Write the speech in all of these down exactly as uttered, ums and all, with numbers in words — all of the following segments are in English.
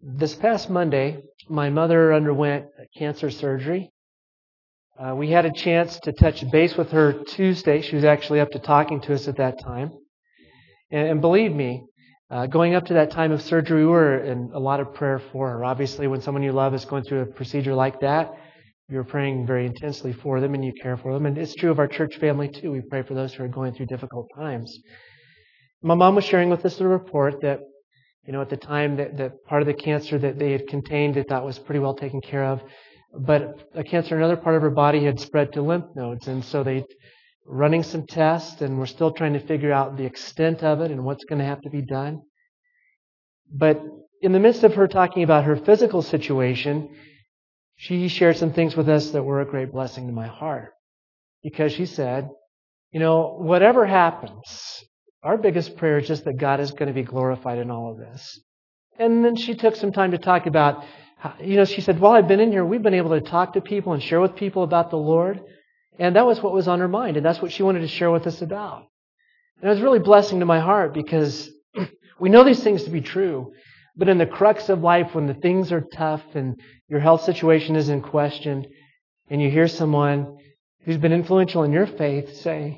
This past Monday, my mother underwent cancer surgery. Uh, we had a chance to touch base with her Tuesday. She was actually up to talking to us at that time. And, and believe me, uh, going up to that time of surgery, we were in a lot of prayer for her. Obviously, when someone you love is going through a procedure like that, you're praying very intensely for them and you care for them. And it's true of our church family too. We pray for those who are going through difficult times. My mom was sharing with us a report that, you know, at the time that, that part of the cancer that they had contained, they thought was pretty well taken care of. But a cancer in another part of her body had spread to lymph nodes. And so they running some tests, and we're still trying to figure out the extent of it and what's going to have to be done. But in the midst of her talking about her physical situation, she shared some things with us that were a great blessing to my heart. Because she said, you know, whatever happens, our biggest prayer is just that God is going to be glorified in all of this. And then she took some time to talk about, you know, she said, while I've been in here, we've been able to talk to people and share with people about the Lord. And that was what was on her mind. And that's what she wanted to share with us about. And it was really a blessing to my heart because we know these things to be true. But in the crux of life, when the things are tough and your health situation is in question, and you hear someone who's been influential in your faith say,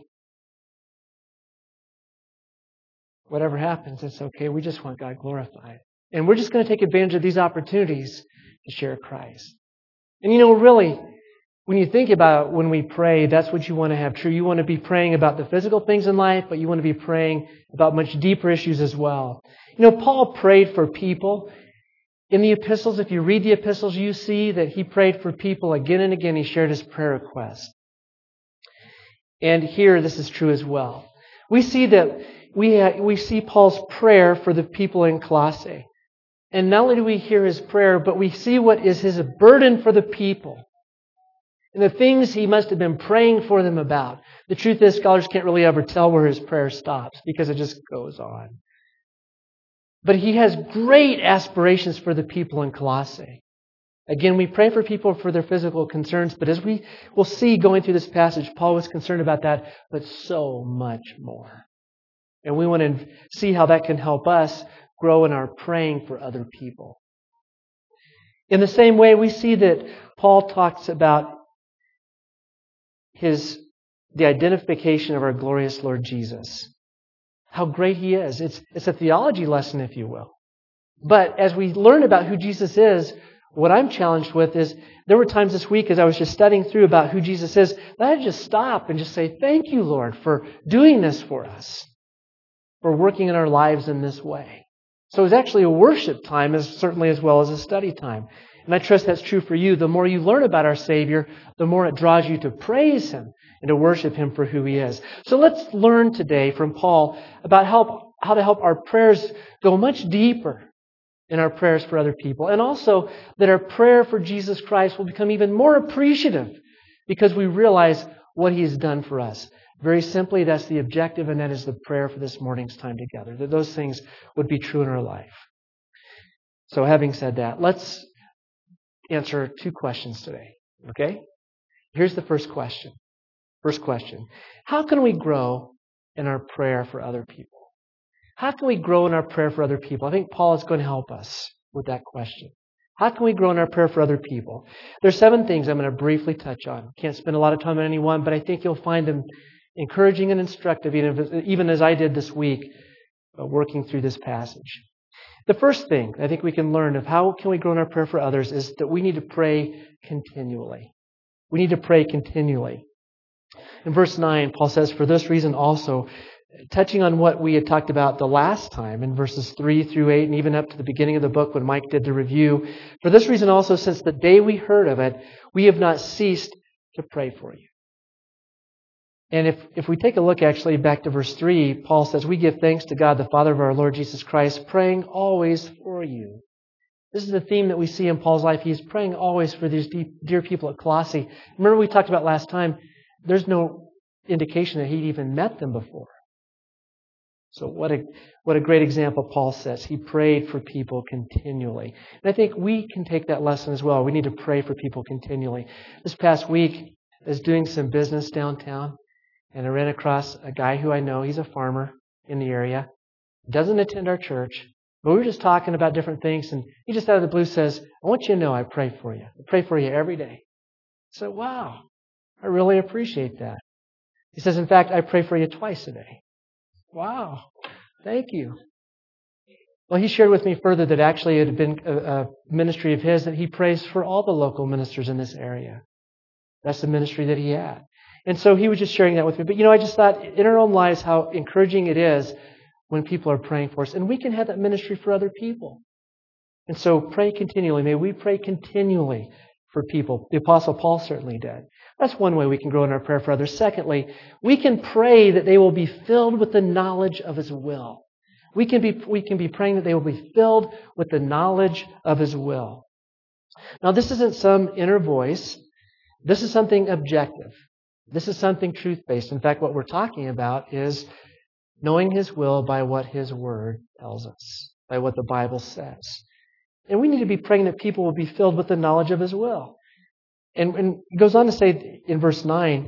whatever happens, it's okay. We just want God glorified. And we're just going to take advantage of these opportunities to share Christ. And you know, really, when you think about when we pray, that's what you want to have true. You want to be praying about the physical things in life, but you want to be praying about much deeper issues as well. You know, Paul prayed for people. In the epistles, if you read the epistles, you see that he prayed for people again and again. He shared his prayer requests. And here, this is true as well. We see that we we see Paul's prayer for the people in Colossae. And not only do we hear his prayer, but we see what is his burden for the people. And the things he must have been praying for them about. The truth is, scholars can't really ever tell where his prayer stops because it just goes on. But he has great aspirations for the people in Colossae. Again, we pray for people for their physical concerns, but as we will see going through this passage, Paul was concerned about that, but so much more. And we want to see how that can help us grow in our praying for other people. In the same way, we see that Paul talks about his the identification of our glorious Lord Jesus. How great He is. It's, it's a theology lesson, if you will. But as we learn about who Jesus is, what I'm challenged with is, there were times this week as I was just studying through about who Jesus is, that I just stop and just say, thank you, Lord, for doing this for us, for working in our lives in this way. So it was actually a worship time, as certainly as well as a study time. And I trust that's true for you. The more you learn about our Savior, the more it draws you to praise Him and to worship Him for who He is. So let's learn today from Paul about how, how to help our prayers go much deeper in our prayers for other people. And also that our prayer for Jesus Christ will become even more appreciative because we realize what He has done for us. Very simply, that's the objective, and that is the prayer for this morning's time together. That those things would be true in our life. So having said that, let's answer two questions today. Okay? Here's the first question. First question. How can we grow in our prayer for other people? How can we grow in our prayer for other people? I think Paul is going to help us with that question. How can we grow in our prayer for other people? There's seven things I'm going to briefly touch on. Can't spend a lot of time on any one, but I think you'll find them encouraging and instructive, even as I did this week, working through this passage. The first thing I think we can learn of how can we grow in our prayer for others is that we need to pray continually. We need to pray continually. In verse nine, Paul says, for this reason also, touching on what we had talked about the last time in verses three through eight and even up to the beginning of the book when Mike did the review, for this reason also, since the day we heard of it, we have not ceased to pray for you. And if, if we take a look actually back to verse three, Paul says, we give thanks to God, the Father of our Lord Jesus Christ, praying always for you. This is the theme that we see in Paul's life. He's praying always for these deep, dear people at Colossae. Remember we talked about last time, there's no indication that he'd even met them before. So what a, what a great example Paul says. He prayed for people continually. And I think we can take that lesson as well. We need to pray for people continually. This past week, I was doing some business downtown. And I ran across a guy who I know. He's a farmer in the area. Doesn't attend our church, But we were just talking about different things, and he just out of the blue says, I want you to know I pray for you. I pray for you every day. I said, wow, I really appreciate that. He says, in fact, I pray for you twice a day. Wow, thank you. Well, he shared with me further that actually it had been a, a ministry of his that he prays for all the local ministers in this area. That's the ministry that he had. And so he was just sharing that with me. But, you know, I just thought in our own lives how encouraging it is when people are praying for us. And we can have that ministry for other people. And so pray continually. May we pray continually for people. The Apostle Paul certainly did. That's one way we can grow in our prayer for others. Secondly, we can pray that they will be filled with the knowledge of His will. We can be, we can be praying that they will be filled with the knowledge of His will. Now, this isn't some inner voice. This is something objective. This is something truth-based. In fact, what we're talking about is knowing His will by what His Word tells us, by what the Bible says. And we need to be praying that people will be filled with the knowledge of His will. And, and it goes on to say in verse nine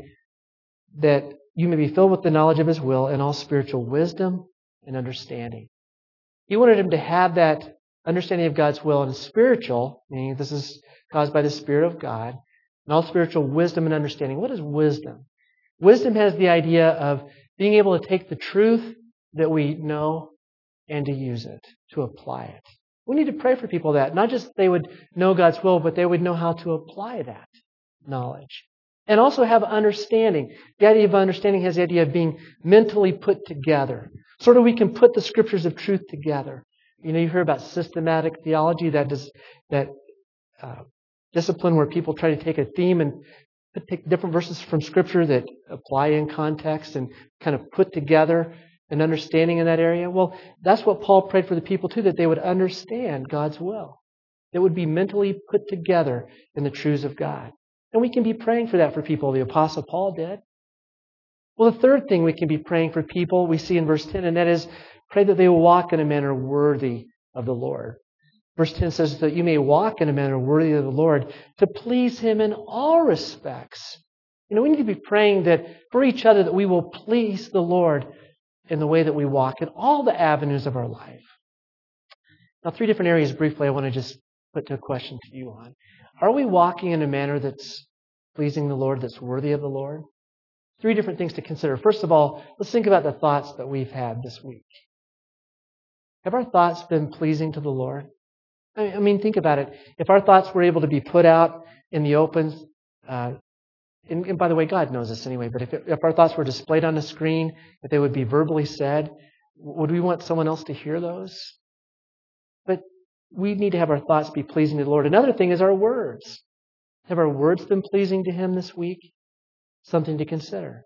that you may be filled with the knowledge of His will and all spiritual wisdom and understanding. He wanted him to have that understanding of God's will and spiritual, meaning this is caused by the Spirit of God, and all spiritual wisdom and understanding. What is wisdom? Wisdom has the idea of being able to take the truth that we know and to use it, to apply it. We need to pray for people that not just they would know God's will, but they would know how to apply that knowledge. And also have understanding. The idea of understanding has the idea of being mentally put together. Sort of we can put the scriptures of truth together. You know, you hear about systematic theology, that does, that uh, discipline where people try to take a theme and take different verses from Scripture that apply in context and kind of put together an understanding in that area. Well, that's what Paul prayed for the people too, that they would understand God's will. They would be mentally put together in the truths of God. And we can be praying for that for people. The Apostle Paul did. Well, the third thing we can be praying for people, we see in verse ten, and that is pray that they will walk in a manner worthy of the Lord. Verse ten says that you may walk in a manner worthy of the Lord to please Him in all respects. You know, we need to be praying that for each other that we will please the Lord in the way that we walk in all the avenues of our life. Now, three different areas briefly I want to just put a question to you on. Are we walking in a manner that's pleasing the Lord, that's worthy of the Lord? Three different things to consider. First of all, let's think about the thoughts that we've had this week. Have our thoughts been pleasing to the Lord? I mean, think about it. If our thoughts were able to be put out in the open, uh, and, and by the way, God knows this anyway, but if, it, if our thoughts were displayed on the screen, if they would be verbally said, would we want someone else to hear those? But we need to have our thoughts be pleasing to the Lord. Another thing is our words. Have our words been pleasing to Him this week? Something to consider.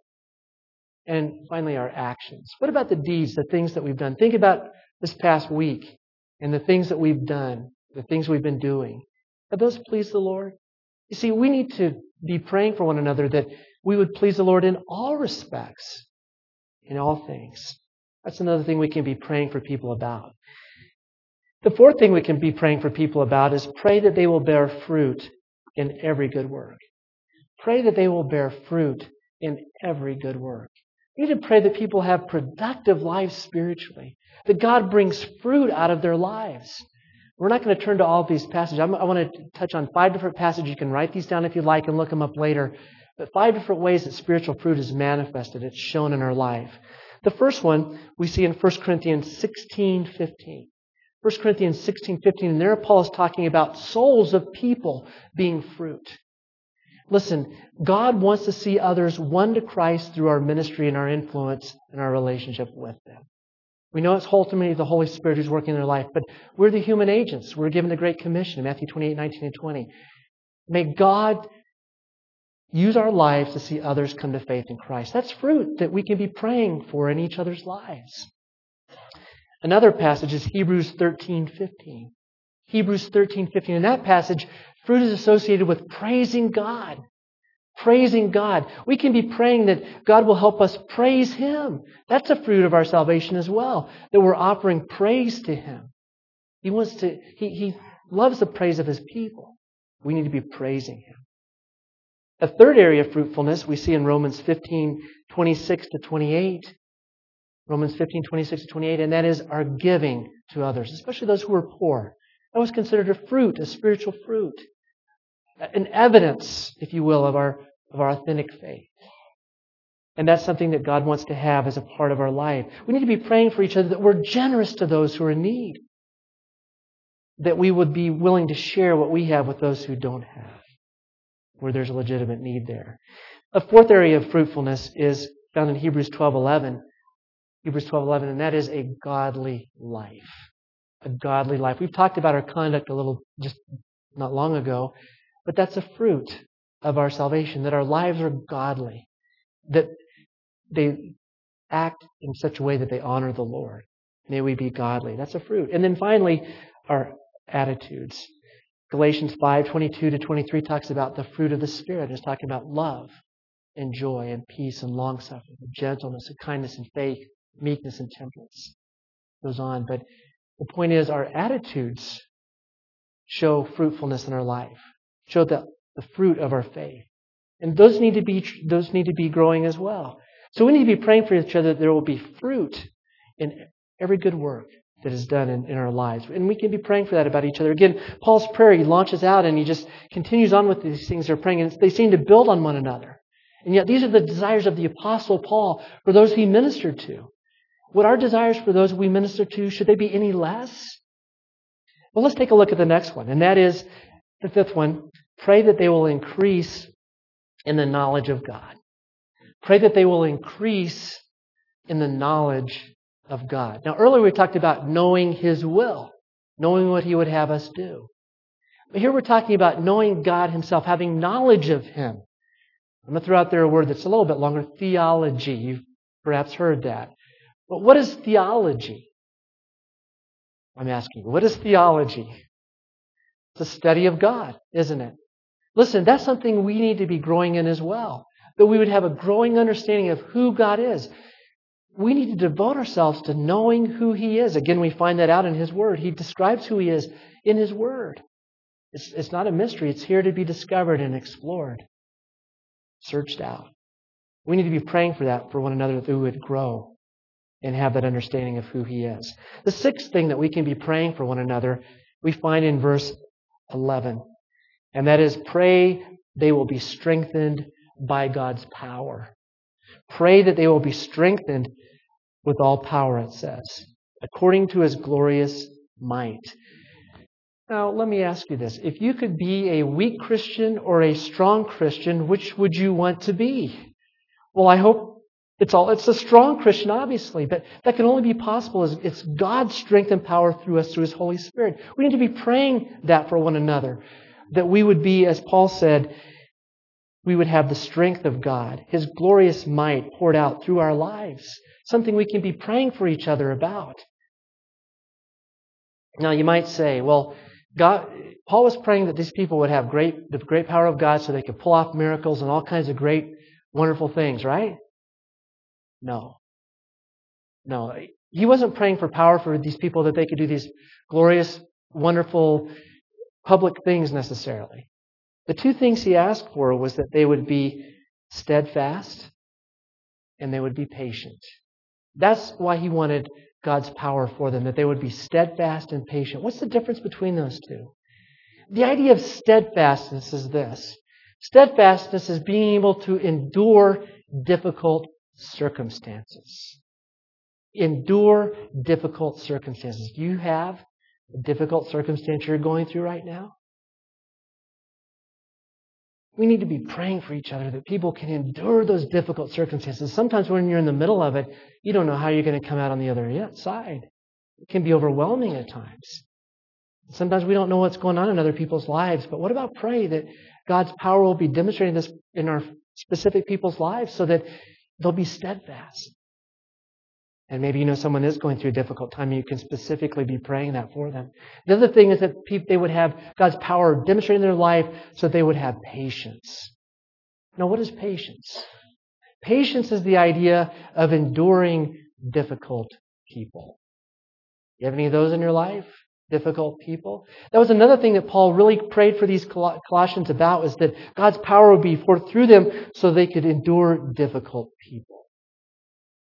And finally, our actions. What about the deeds, the things that we've done? Think about this past week and the things that we've done, the things we've been doing. Have those pleased the Lord? You see, we need to be praying for one another that we would please the Lord in all respects, in all things. That's another thing we can be praying for people about. The fourth thing we can be praying for people about is pray that they will bear fruit in every good work. Pray that they will bear fruit in every good work. We need to pray that people have productive lives spiritually, that God brings fruit out of their lives. We're not going to turn to all of these passages. I'm, I want to touch on five different passages. You can write these down if you like and look them up later. But five different ways that spiritual fruit is manifested. It's shown in our life. The first one we see in First Corinthians sixteen fifteen. First Corinthians sixteen fifteen, and there Paul is talking about souls of people being fruit. Listen, God wants to see others won to Christ through our ministry and our influence and our relationship with them. We know it's ultimately the Holy Spirit who's working in their life, but we're the human agents. We're given the Great Commission in Matthew twenty-eight, nineteen, and twenty. May God use our lives to see others come to faith in Christ. That's fruit that we can be praying for in each other's lives. Another passage is Hebrews thirteen fifteen. Hebrews thirteen fifteen. In that passage, fruit is associated with praising God. Praising God. We can be praying that God will help us praise Him. That's a fruit of our salvation as well, that we're offering praise to Him. He wants to, He, he loves the praise of His people. We need to be praising Him. A third area of fruitfulness we see in Romans fifteen, twenty-six to twenty-eight. Romans fifteen, twenty-six to twenty-eight, and that is our giving to others, especially those who are poor. That was considered a fruit, a spiritual fruit, an evidence, if you will, of our, of our authentic faith. And that's something that God wants to have as a part of our life. We need to be praying for each other that we're generous to those who are in need, that we would be willing to share what we have with those who don't have, where there's a legitimate need there. A fourth area of fruitfulness is found in Hebrews twelve eleven. Hebrews twelve eleven, and that is a godly life. A godly life. We've talked about our conduct a little just not long ago, but that's a fruit of our salvation, that our lives are godly, that they act in such a way that they honor the Lord. May we be godly. That's a fruit. And then finally, our attitudes. Galatians five, twenty-two to twenty-three talks about the fruit of the Spirit. It's talking about love and joy and peace and long-suffering and gentleness and kindness and faith, meekness and temperance. It goes on. But the point is, our attitudes show fruitfulness in our life, show the, the fruit of our faith. And those need to be those need to be growing as well. So we need to be praying for each other that there will be fruit in every good work that is done in, in our lives. And we can be praying for that about each other. Again, Paul's prayer, he launches out and he just continues on with these things they're praying. And they seem to build on one another. And yet these are the desires of the Apostle Paul for those he ministered to. Would our desires for those we minister to, should they be any less? Well, let's take a look at the next one. And that is the fifth one. Pray that they will increase in the knowledge of God. Pray that they will increase in the knowledge of God. Now, earlier we talked about knowing His will, knowing what He would have us do. But here we're talking about knowing God Himself, having knowledge of Him. I'm going to throw out there a word that's a little bit longer, theology. You've perhaps heard that. But what is theology? I'm asking you, what is theology? It's a study of God, isn't it? Listen, that's something we need to be growing in as well. That we would have a growing understanding of who God is. We need to devote ourselves to knowing who He is. Again, we find that out in His Word. He describes who He is in His Word. It's, it's not a mystery. It's here to be discovered and explored, searched out. We need to be praying for that for one another, that we would grow and have that understanding of who He is. The sixth thing that we can be praying for one another, we find in verse eleven. And that is, pray they will be strengthened by God's power. Pray that they will be strengthened with all power, it says, according to His glorious might. Now, let me ask you this. If you could be a weak Christian or a strong Christian, which would you want to be? Well, I hope it's all, it's a strong Christian, obviously, but that can only be possible as it's God's strength and power through us, through His Holy Spirit. We need to be praying that for one another, that we would be, as Paul said, we would have the strength of God, His glorious might poured out through our lives, something we can be praying for each other about. Now, you might say, well, God, Paul was praying that these people would have great, the great power of God so they could pull off miracles and all kinds of great, wonderful things, right? No. No. He wasn't praying for power for these people that they could do these glorious, wonderful, public things necessarily. The two things he asked for was that they would be steadfast and they would be patient. That's why he wanted God's power for them, that they would be steadfast and patient. What's the difference between those two? The idea of steadfastness is this. Steadfastness is being able to endure difficult circumstances. Endure difficult circumstances. Do you have a difficult circumstance you're going through right now? We need to be praying for each other that people can endure those difficult circumstances. Sometimes when you're in the middle of it, you don't know how you're going to come out on the other side. It can be overwhelming at times. Sometimes we don't know what's going on in other people's lives, but what about pray that God's power will be demonstrated this in our specific people's lives so that they'll be steadfast. And maybe you know someone is going through a difficult time and you can specifically be praying that for them. The other thing is that they would have God's power demonstrated in their life so they would have patience. Now, what is patience? Patience is the idea of enduring difficult people. You have any of those in your life? Difficult people? That was another thing that Paul really prayed for these Colossians about, was that God's power would be forth through them so they could endure difficult people.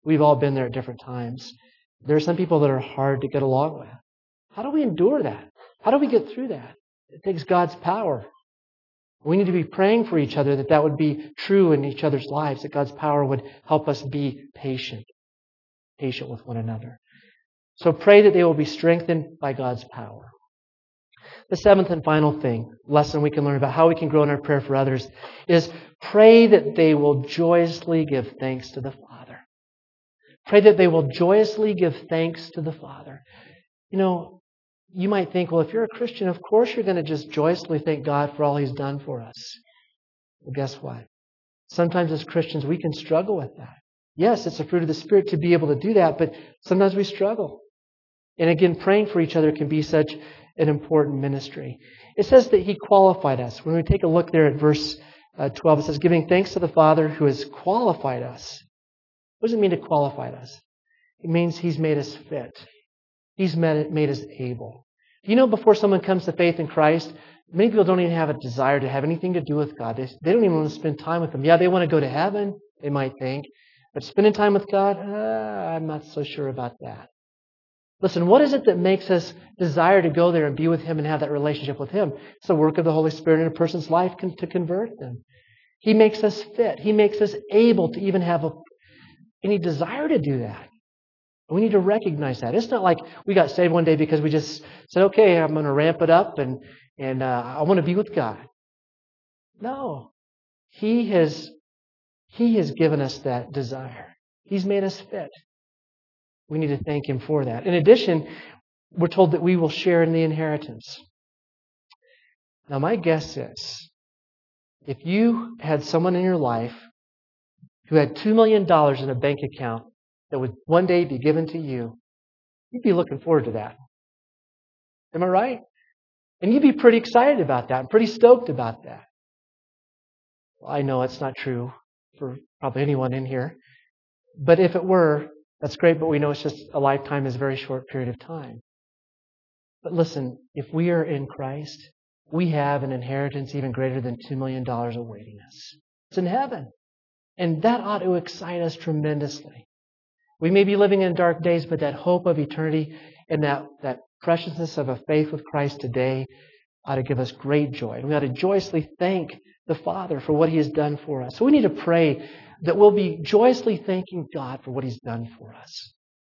We've all been there at different times. There are some people that are hard to get along with. How do we endure that? How do we get through that? It takes God's power. We need to be praying for each other that that would be true in each other's lives, that God's power would help us be patient, patient with one another. So pray that they will be strengthened by God's power. The seventh and final thing, lesson we can learn about how we can grow in our prayer for others, is pray that they will joyously give thanks to the Father. Pray that they will joyously give thanks to the Father. You know, you might think, well, if you're a Christian, of course you're going to just joyously thank God for all He's done for us. Well, guess what? Sometimes as Christians, we can struggle with that. Yes, it's a fruit of the Spirit to be able to do that, but sometimes we struggle. And again, praying for each other can be such an important ministry. It says that He qualified us. When we take a look there at verse uh, twelve, it says, giving thanks to the Father who has qualified us. What does it mean to qualify us? It means He's made us fit. He's made, made us able. You know, before someone comes to faith in Christ, many people don't even have a desire to have anything to do with God. They, they don't even want to spend time with Him. Yeah, they want to go to heaven, they might think. But spending time with God, uh, I'm not so sure about that. Listen, what is it that makes us desire to go there and be with Him and have that relationship with Him? It's the work of the Holy Spirit in a person's life con- to convert them. He makes us fit. He makes us able to even have a, any desire to do that. We need to recognize that. It's not like we got saved one day because we just said, okay, I'm going to ramp it up and, and uh, I want to be with God. No. He has, He has given us that desire. He's made us fit. We need to thank Him for that. In addition, we're told that we will share in the inheritance. Now, my guess is, if you had someone in your life who had two million dollars in a bank account that would one day be given to you, you'd be looking forward to that. Am I right? And you'd be pretty excited about that and pretty stoked about that. Well, I know it's not true for probably anyone in here. But if it were, that's great, but we know it's just a lifetime is a very short period of time. But listen, if we are in Christ, we have an inheritance even greater than two million dollars awaiting us. It's in heaven. And that ought to excite us tremendously. We may be living in dark days, but that hope of eternity and that, that preciousness of a faith with Christ today ought to give us great joy. And we ought to joyously thank the Father for what He has done for us. So we need to pray that we'll be joyously thanking God for what He's done for us.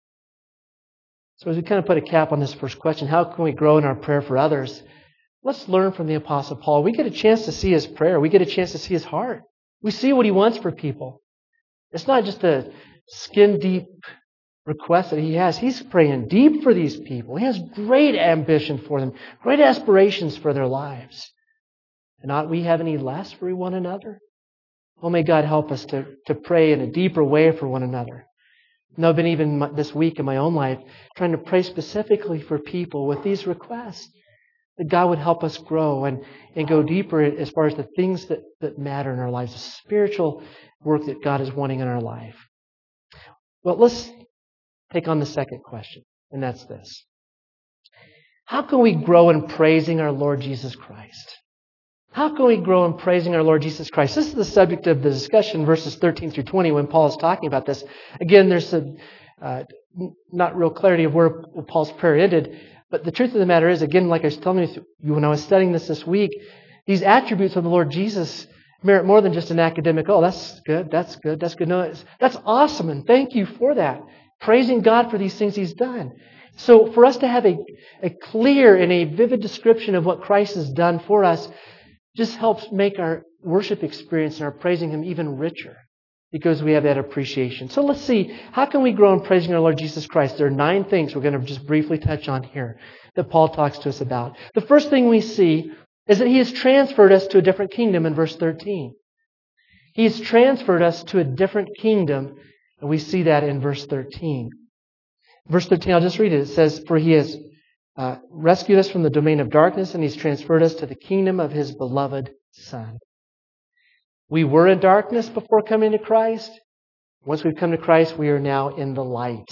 So as we kind of put a cap on this first question, how can we grow in our prayer for others? Let's learn from the Apostle Paul. We get a chance to see his prayer. We get a chance to see his heart. We see what he wants for people. It's not just a skin-deep request that he has. He's praying deep for these people. He has great ambition for them, great aspirations for their lives. And ought we have any less for one another? Oh, may God help us to, to pray in a deeper way for one another. And I've been even this week in my own life trying to pray specifically for people with these requests. That God would help us grow and, and go deeper as far as the things that, that matter in our lives, the spiritual work that God is wanting in our life. Well, let's take on the second question, and that's this. How can we grow in praising our Lord Jesus Christ? How can we grow in praising our Lord Jesus Christ? This is the subject of the discussion, verses thirteen through twenty, when Paul is talking about this. Again, there's a, uh, not real clarity of where Paul's prayer ended. But the truth of the matter is, again, like I was telling you when I was studying this this week, these attributes of the Lord Jesus merit more than just an academic, oh, that's good, that's good, that's good. No, it's, that's awesome, and thank you for that. Praising God for these things He's done. So for us to have a, a clear and a vivid description of what Christ has done for us just helps make our worship experience and our praising Him even richer. Because we have that appreciation. So let's see, how can we grow in praising our Lord Jesus Christ? There are nine things we're going to just briefly touch on here that Paul talks to us about. The first thing we see is that He has transferred us to a different kingdom in verse thirteen. He has transferred us to a different kingdom, and we see that in verse thirteen. Verse thirteen, I'll just read it. It says, for He has uh, rescued us from the domain of darkness, and He's transferred us to the kingdom of His beloved Son. We were in darkness before coming to Christ. Once we've come to Christ, we are now in the light.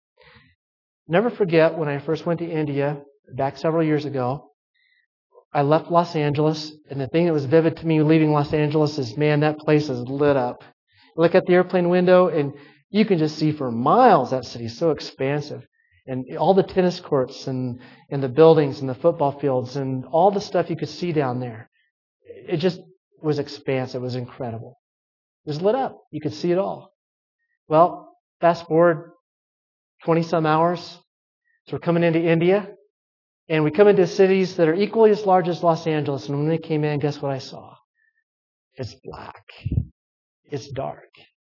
Never forget when I first went to India, back several years ago, I left Los Angeles, and the thing that was vivid to me leaving Los Angeles is, man, that place is lit up. Look at the airplane window, and You can just see for miles that city is so expansive. And all the tennis courts and, and the buildings and the football fields and all the stuff you could see down there. It just was expansive. It was incredible. It was lit up. You could see it all. Well, fast forward twenty-some hours. So we're coming into India. And we come into cities that are equally as large as Los Angeles. And when we came in, guess what I saw? It's black. It's dark.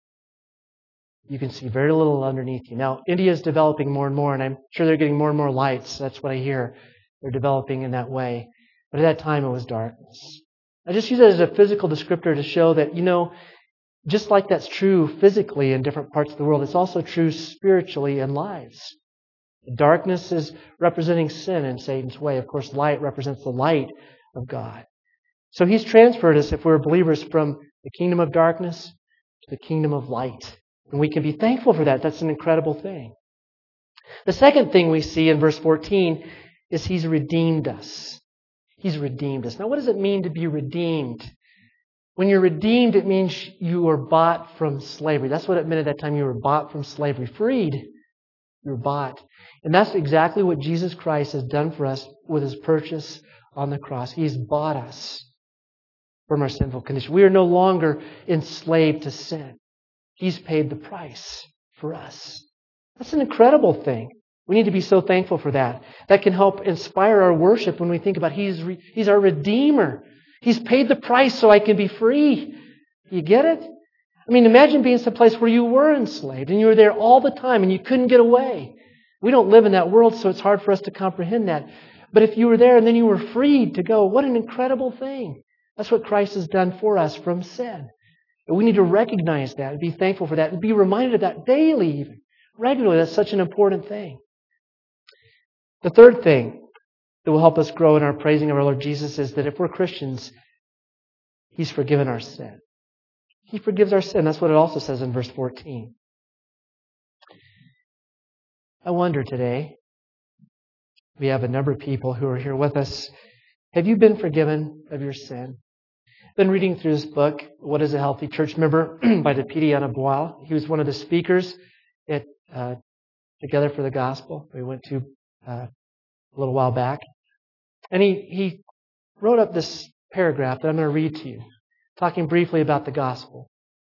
You can see very little underneath you. Now, India is developing more and more, and I'm sure they're getting more and more lights. That's what I hear. They're developing in that way. But at that time, it was darkness. I just use it as a physical descriptor to show that, you know, just like that's true physically in different parts of the world, it's also true spiritually in lives. Darkness is representing sin in Satan's way. Of course, light represents the light of God. So He's transferred us, if we're believers, from the kingdom of darkness to the kingdom of light. And we can be thankful for that. That's an incredible thing. The second thing we see in verse fourteen is He's redeemed us. He's redeemed us. Now, what does it mean to be redeemed? When you're redeemed, it means you were bought from slavery. That's what it meant at that time. You were bought from slavery. Freed. You were bought. And that's exactly what Jesus Christ has done for us with His purchase on the cross. He's bought us from our sinful condition. We are no longer enslaved to sin. He's paid the price for us. That's an incredible thing. We need to be so thankful for that. That can help inspire our worship when we think about He's re- He's our Redeemer. He's paid the price so I can be free. You get it? I mean, imagine being someplace where you were enslaved and you were there all the time and you couldn't get away. We don't live in that world, so it's hard for us to comprehend that. But if you were there and then you were freed to go, what an incredible thing. That's what Christ has done for us from sin. And we need to recognize that and be thankful for that and be reminded of that daily, even regularly. That's such an important thing. The third thing that will help us grow in our praising of our Lord Jesus is that if we're Christians, He's forgiven our sin. He forgives our sin. That's what it also says in verse fourteen. I wonder today, we have a number of people who are here with us. Have you been forgiven of your sin? I've been reading through this book, What is a Healthy Church Member, by Depidi Bois. He was one of the speakers at uh, Together for the Gospel we went to uh, a little while back. And he, he wrote up this paragraph that I'm going to read to you, talking briefly about the gospel.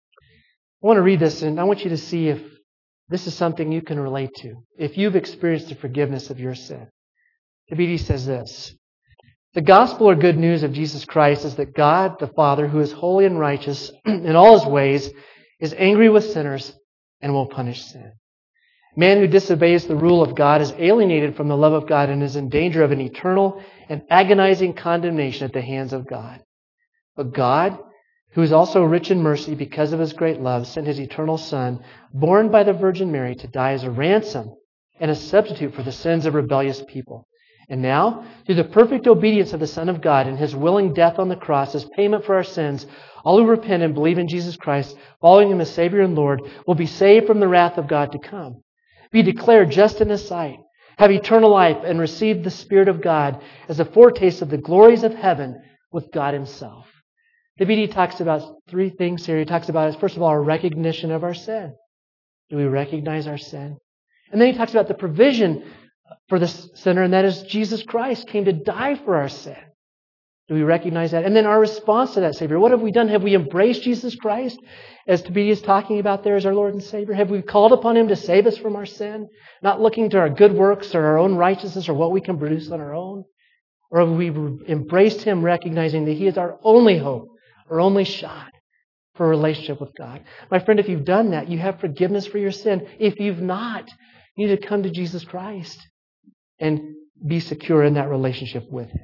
I want to read this, and I want you to see if this is something you can relate to, if you've experienced the forgiveness of your sin. Depidi says this: the gospel or good news of Jesus Christ is that God, the Father, who is holy and righteous in all His ways, is angry with sinners and will punish sin. Man who disobeys the rule of God is alienated from the love of God and is in danger of an eternal and agonizing condemnation at the hands of God. But God, who is also rich in mercy because of His great love, sent His eternal Son, born by the Virgin Mary, to die as a ransom and a substitute for the sins of rebellious people. And now, through the perfect obedience of the Son of God and His willing death on the cross as payment for our sins, all who repent and believe in Jesus Christ, following Him as Savior and Lord, will be saved from the wrath of God to come, be declared just in His sight, have eternal life, and receive the Spirit of God as a foretaste of the glories of heaven with God Himself. Depidi talks about three things here. He talks about, first of all, our recognition of our sin. Do we recognize our sin? And then he talks about the provision for the sinner, and that is Jesus Christ came to die for our sin. Do we recognize that? And then our response to that Savior. What have we done? Have we embraced Jesus Christ, as Depidi is talking about there, as our Lord and Savior? Have we called upon Him to save us from our sin? Not looking to our good works or our own righteousness or what we can produce on our own? Or have we embraced Him, recognizing that He is our only hope, our only shot for a relationship with God? My friend, if you've done that, you have forgiveness for your sin. If you've not, you need to come to Jesus Christ and be secure in that relationship with Him.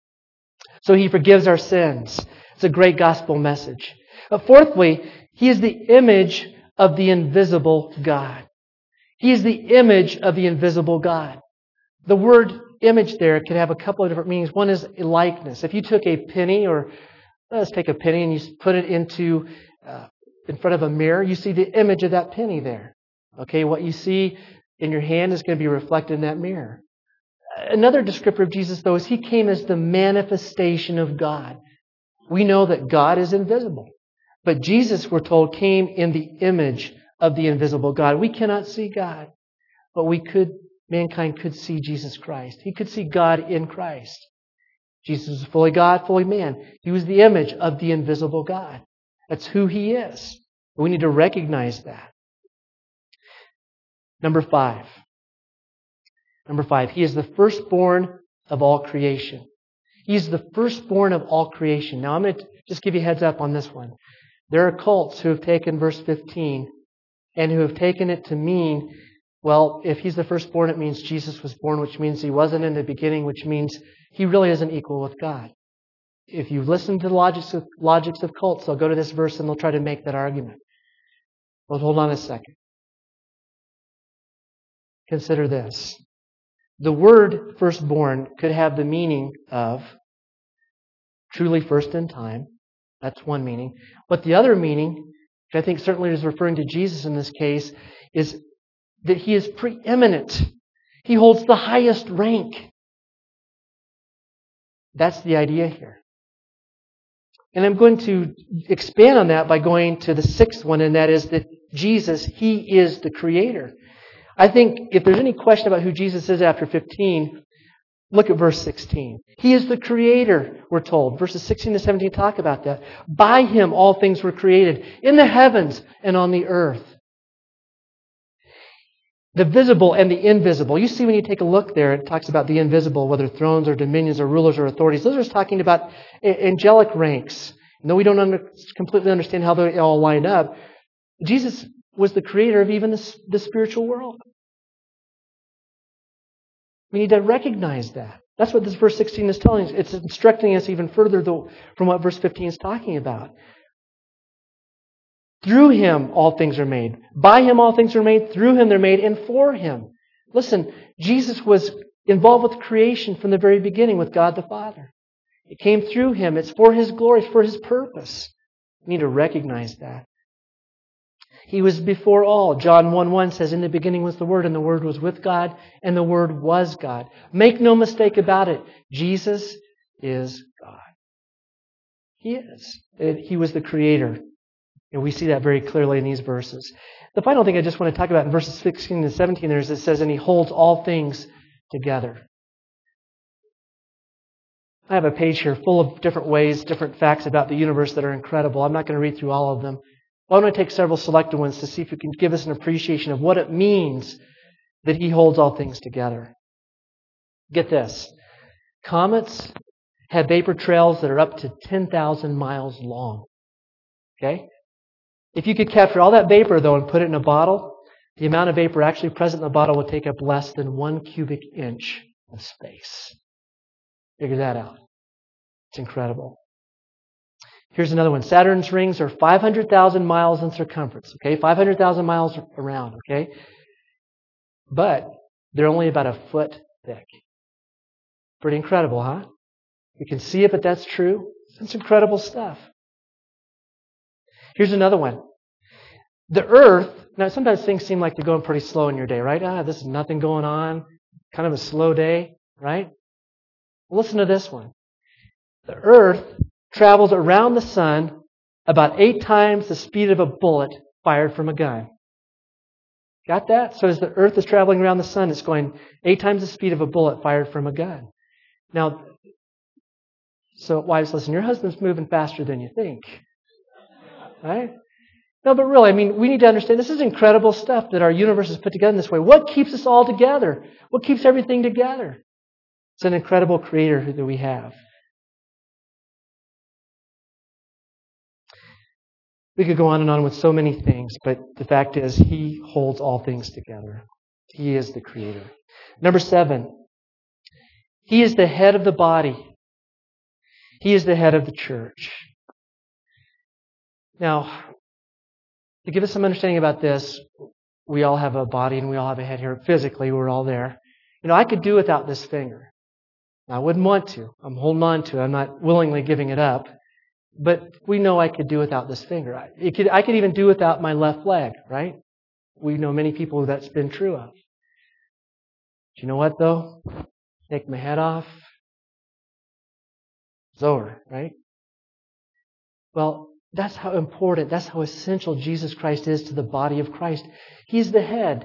So He forgives our sins. It's a great gospel message. But fourthly, He is the image of the invisible God. He is the image of the invisible God. The word image there can have a couple of different meanings. One is a likeness. If you took a penny, or let's take a penny and you put it into uh, in front of a mirror, you see the image of that penny there. Okay, what you see in your hand is going to be reflected in that mirror. Another descriptor of Jesus, though, is He came as the manifestation of God. We know that God is invisible. But Jesus, we're told, came in the image of the invisible God. We cannot see God, but we could, mankind could see Jesus Christ. He could see God in Christ. Jesus was fully God, fully man. He was the image of the invisible God. That's who He is. We need to recognize that. Number five. Number five, He is the firstborn of all creation. He is the firstborn of all creation. Now I'm going to just give you a heads up on this one. There are cults who have taken verse fifteen and who have taken it to mean, well, if He's the firstborn, it means Jesus was born, which means He wasn't in the beginning, which means He really isn't equal with God. If you listen to the logics of, logics of cults, they'll go to this verse and they'll try to make that argument. Well, hold on a second. Consider this. The word firstborn could have the meaning of truly first in time. That's one meaning. But the other meaning, which I think certainly is referring to Jesus in this case, is that He is preeminent. He holds the highest rank. That's the idea here. And I'm going to expand on that by going to the sixth one, and that is that Jesus, He is the Creator. I think if there's any question about who Jesus is after fifteen, look at verse sixteen. He is the Creator, we're told. Verses sixteen to seventeen talk about that. By Him all things were created, in the heavens and on the earth. The visible and the invisible. You see when you take a look there, it talks about the invisible, whether thrones or dominions or rulers or authorities. Those are just talking about angelic ranks. Though we don't under, completely understand how they all line up, Jesus was the Creator of even the, the spiritual world. We need to recognize that. That's what this verse sixteen is telling us. It's instructing us even further though, from what verse fifteen is talking about. Through Him all things are made. By Him all things are made. Through Him they're made. And for Him. Listen, Jesus was involved with creation from the very beginning with God the Father. It came through Him. It's for His glory. It's for His purpose. We need to recognize that. He was before all. John one one says, in the beginning was the Word, and the Word was with God, and the Word was God. Make no mistake about it. Jesus is God. He is. He was the Creator. And we see that very clearly in these verses. The final thing I just want to talk about in verses sixteen and seventeen there is it says, and He holds all things together. I have a page here full of different ways, different facts about the universe that are incredible. I'm not going to read through all of them. But I want to take several selected ones to see if we can give us an appreciation of what it means that He holds all things together. Get this. Comets have vapor trails that are up to ten thousand miles long. Okay? If you could capture all that vapor, though, and put it in a bottle, the amount of vapor actually present in the bottle would take up less than one cubic inch of space. Figure that out. It's incredible. Here's another one. Saturn's rings are five hundred thousand miles in circumference. Okay? five hundred thousand miles around. Okay? But they're only about a foot thick. Pretty incredible, huh? We can see it, but that's true. It's incredible stuff. Here's another one. The Earth, now sometimes things seem like they're going pretty slow in your day, right? Ah, this is nothing going on. Kind of a slow day, right? Well, listen to this one. The Earth travels around the sun about eight times the speed of a bullet fired from a gun. Got that? So as the Earth is traveling around the sun, it's going eight times the speed of a bullet fired from a gun. Now, so wives, listen, your husband's moving faster than you think. Right? No, but really, I mean, we need to understand this is incredible stuff that our universe is put together in this way. What keeps us all together? What keeps everything together? It's an incredible Creator that we have. We could go on and on with so many things, but the fact is, He holds all things together. He is the Creator. Number seven, He is the head of the body. He is the head of the church. Now, to give us some understanding about this, we all have a body and we all have a head here. Physically, we're all there. You know, I could do without this finger. I wouldn't want to. I'm holding on to it. I'm not willingly giving it up. But we know I could do without this finger. I, it could, I could even do without my left leg, right? We know many people that's been true of. Do you know what, though? Take my head off. It's over, right? Well, That's how important, that's how essential Jesus Christ is to the body of Christ. He's the head.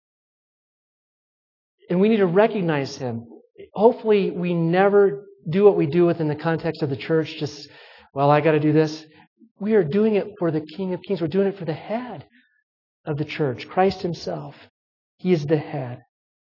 And we need to recognize Him. Hopefully we never do what we do within the context of the church, just, well, I got to do this. We are doing it for the King of Kings. We're doing it for the head of the church, Christ Himself. He is the head.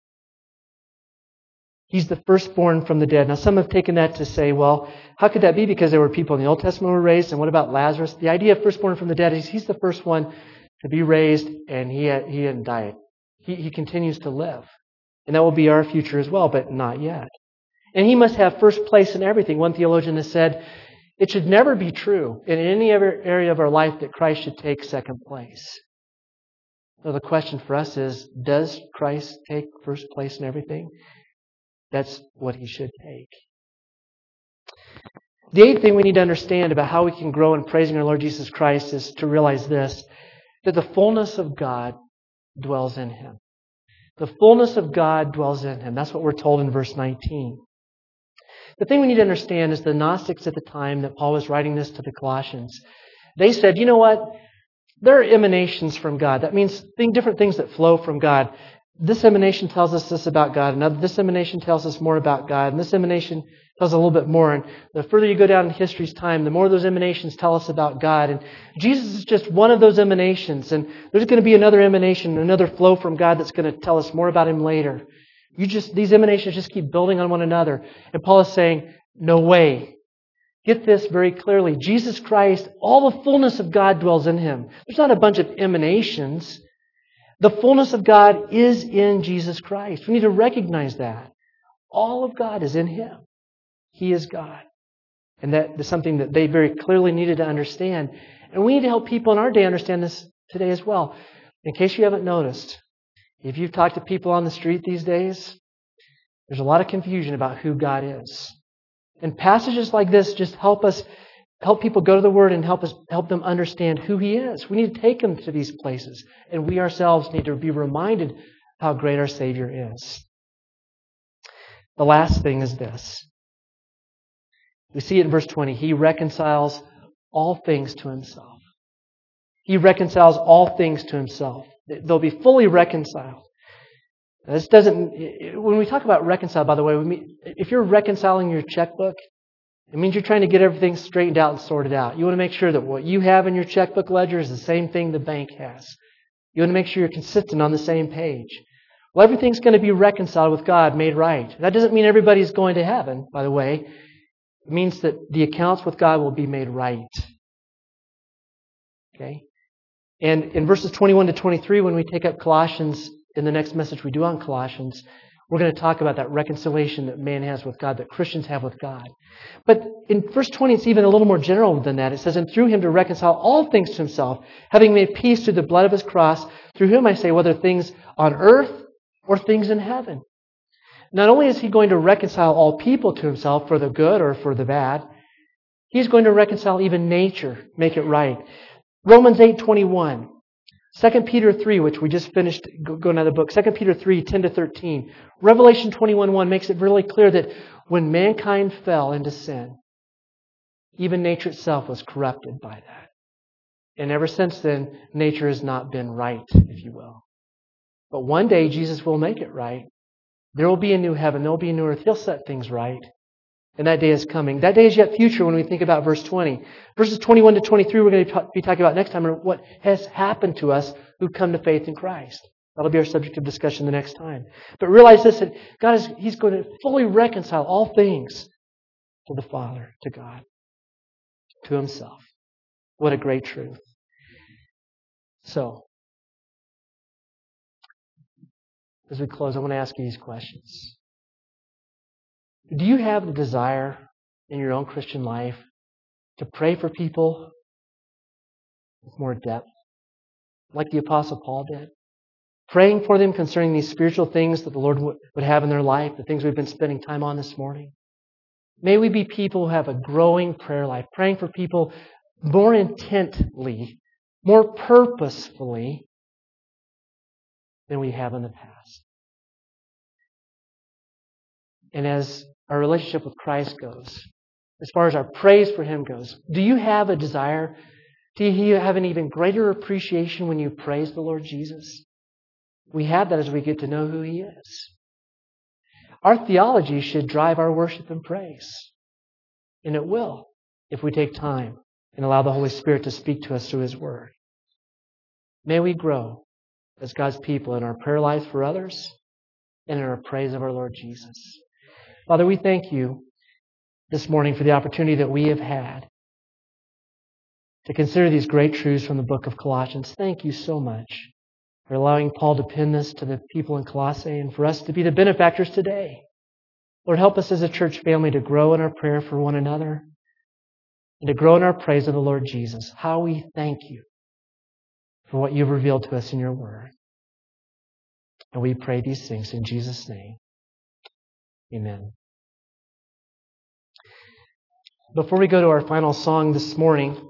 He's the firstborn from the dead. Now, some have taken that to say, well, how could that be? Because there were people in the Old Testament who were raised, and what about Lazarus? The idea of firstborn from the dead is he's the first one to be raised, and he had, he hadn't died. He, he continues to live. And that will be our future as well, but not yet. And He must have first place in everything. One theologian has said, it should never be true in any other area of our life that Christ should take second place. So the question for us is, does Christ take first place in everything? That's what He should take. The eighth thing we need to understand about how we can grow in praising our Lord Jesus Christ is to realize this, that the fullness of God dwells in Him. The fullness of God dwells in Him. That's what we're told in verse nineteen. The thing we need to understand is the Gnostics at the time that Paul was writing this to the Colossians, they said, you know what? There are emanations from God. That means think different things that flow from God. This emanation tells us this about God. Another, this emanation tells us more about God. And this emanation tells us a little bit more. And the further you go down in history's time, the more those emanations tell us about God. And Jesus is just one of those emanations. And there's going to be another emanation, another flow from God that's going to tell us more about Him later. You just, these emanations just keep building on one another. And Paul is saying, no way. Get this very clearly. Jesus Christ, all the fullness of God dwells in Him. There's not a bunch of emanations. The fullness of God is in Jesus Christ. We need to recognize that. All of God is in Him. He is God. And that is something that they very clearly needed to understand. And we need to help people in our day understand this today as well. In case you haven't noticed, if you've talked to people on the street these days, there's a lot of confusion about who God is. And passages like this just help us, help people go to the Word and help us, help them understand who He is. We need to take them to these places. And we ourselves need to be reminded how great our Savior is. The last thing is this. We see it in verse twenty. He reconciles all things to Himself. He reconciles all things to Himself. They'll be fully reconciled. Now, this doesn't, when we talk about reconcile, by the way, we mean, if you're reconciling your checkbook, it means you're trying to get everything straightened out and sorted out. You want to make sure that what you have in your checkbook ledger is the same thing the bank has. You want to make sure you're consistent on the same page. Well, everything's going to be reconciled with God, made right. That doesn't mean everybody's going to heaven, by the way. It means that the accounts with God will be made right. Okay? And in verses twenty-one to twenty-three, when we take up Colossians, in the next message we do on Colossians, we're going to talk about that reconciliation that man has with God, that Christians have with God. But in verse twenty, it's even a little more general than that. It says, and through Him to reconcile all things to Himself, having made peace through the blood of His cross, through whom I say, whether things on earth or things in heaven. Not only is He going to reconcile all people to Himself for the good or for the bad, He's going to reconcile even nature, make it right. Romans eight twenty-one. Second Peter three, which we just finished going out of the book. Second Peter three, ten to thirteen. Revelation twenty-one one makes it really clear that when mankind fell into sin, even nature itself was corrupted by that. And ever since then, nature has not been right, if you will. But one day, Jesus will make it right. There will be a new heaven. There will be a new earth. He'll set things right. And that day is coming. That day is yet future when we think about verse twenty. Verses twenty-one to twenty-three we're going to be talking about next time, are what has happened to us who come to faith in Christ. That'll be our subject of discussion the next time. But realize this, that God is, He's going to fully reconcile all things to the Father, to God, to Himself. What a great truth. So, as we close, I want to ask you these questions. Do you have the desire in your own Christian life to pray for people with more depth, like the Apostle Paul did? Praying for them concerning these spiritual things that the Lord would have in their life, the things we've been spending time on this morning. May we be people who have a growing prayer life, praying for people more intently, more purposefully than we have in the past. And as our relationship with Christ goes, as far as our praise for Him goes, do you have a desire Do you have an even greater appreciation when you praise the Lord Jesus? We have that as we get to know who He is. Our theology should drive our worship and praise. And it will if we take time and allow the Holy Spirit to speak to us through His Word. May we grow as God's people in our prayer life for others and in our praise of our Lord Jesus. Father, we thank You this morning for the opportunity that we have had to consider these great truths from the book of Colossians. Thank You so much for allowing Paul to pen this to the people in Colossae and for us to be the benefactors today. Lord, help us as a church family to grow in our prayer for one another and to grow in our praise of the Lord Jesus. How we thank You for what You've revealed to us in Your Word. And we pray these things in Jesus' name. Amen. Before we go to our final song this morning,